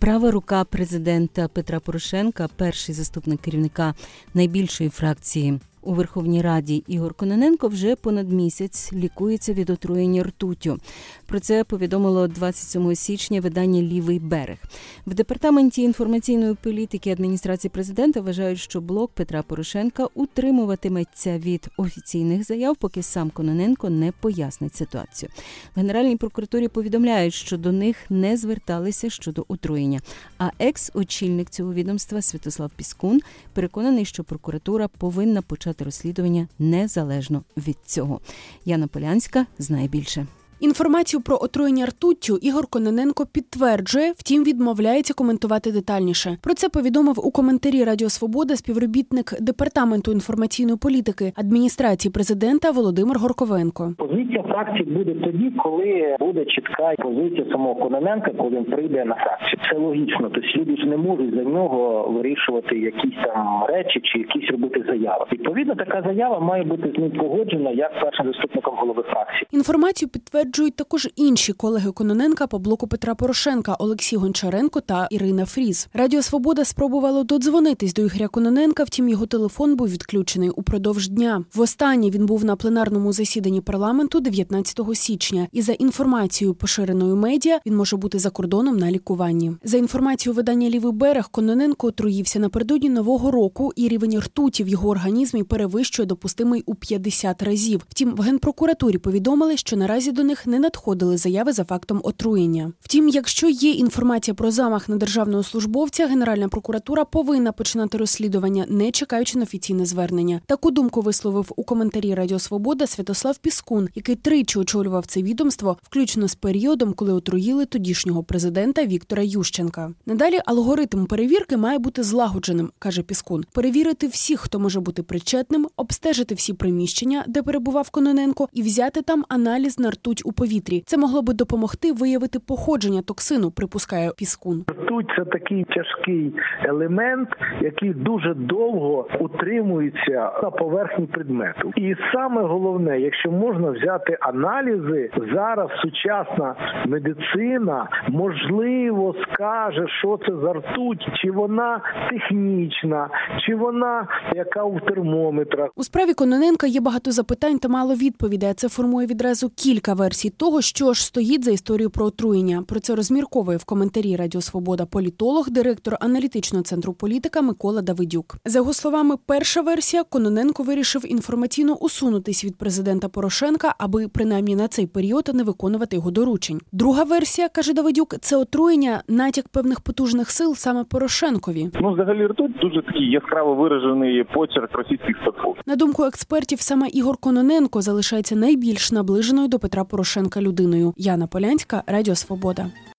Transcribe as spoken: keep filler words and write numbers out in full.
Права рука президента Петра Порошенка, перший заступник керівника найбільшої фракції у Верховній Раді Ігор Кононенко вже понад місяць лікується від отруєння ртуттю. Про це повідомило двадцять сьомого січня видання «Лівий берег». В Департаменті інформаційної політики адміністрації президента вважають, що блок Петра Порошенка утримуватиметься від офіційних заяв, поки сам Кононенко не пояснить ситуацію. В Генеральній прокуратурі повідомляють, що до них не зверталися щодо отруєння. А екс-очільник цього відомства Святослав Піскун переконаний, що прокуратура повинна почати розслідування незалежно від цього. Яна Полянська знає більше. Інформацію про отруєння ртуттю Ігор Кононенко підтверджує, втім відмовляється коментувати детальніше. Про це повідомив у коментарі Радіо Свобода співробітник Департаменту інформаційної політики адміністрації президента Володимир Горковенко. Позиція фракції буде тоді, коли буде чітка позиція самого Кононенка, коли він прийде на фракцію. Це логічно, тобто люди ж не можуть за нього вирішувати якісь там речі чи якісь робити заяви. Відповідно, така заява має бути з ним погоджена як першим заступником голови фракції. Інформацію підтверджують також інші колеги Кононенка по блоку Петра Порошенка Олексій Гончаренко та Ірина Фріз. Радіо Свобода спробувало додзвонитись до Ігоря Кононенка, втім його телефон був відключений упродовж дня. Востаннє він був на пленарному засіданні парламенту дев'ятнадцятого січня. І за інформацією поширеною медіа, він може бути за кордоном на лікуванні. За інформацією видання «Лівий берег», Кононенко отруївся напередодні Нового року, і рівень ртуті в його організмі перевищує допустимий у п'ятдесят разів. Втім, в Генпрокуратурі повідомили, що наразі до них не надходили заяви за фактом отруєння. Втім, якщо є інформація про замах на державного службовця, Генеральна прокуратура повинна починати розслідування, не чекаючи на офіційне звернення. Таку думку висловив у коментарі Радіо Свобода Святослав Піскун, який тричі очолював це відомство, включно з періодом, коли отруїли тодішнього президента Віктора Ющенка. Надалі алгоритм перевірки має бути злагодженим, каже Піскун. Перевірити всіх, хто може бути причетним, обстежити всі приміщення, де перебував Кононенко, і взяти там аналіз на ртуть у повітрі. Це могло би допомогти виявити походження токсину, припускає Піскун. Ртуть – це такий тяжкий елемент, який дуже довго утримується на поверхні предмету. І саме головне, якщо можна взяти аналізи, зараз сучасна медицина, можливо, скаже, що це за ртуть, чи вона технічна, чи вона яка у термометрах. У справі Кононенка є багато запитань та мало відповідей, а це формує відразу кілька версій того, що ж стоїть за історією про отруєння. Про це розмірковує в коментарі Радіо Свобода політолог, директор аналітичного центру політика Микола Давидюк. За його словами, перша версія – Кононенко вирішив інформаційно усунутись від президента Порошенка, аби принаймні на цей період не виконувати його доручень. Друга версія, каже Давидюк, це отруєння, натяк певних потужних сил саме Порошенкові. Ну, взагалі ртуть дуже такий яскраво виражений почерк російських спецслужб. На думку експертів, саме Ігор Кононенко залишається найбільш наближеною до Петра Порошенка людиною. Яна Полянська, Радіо Свобода.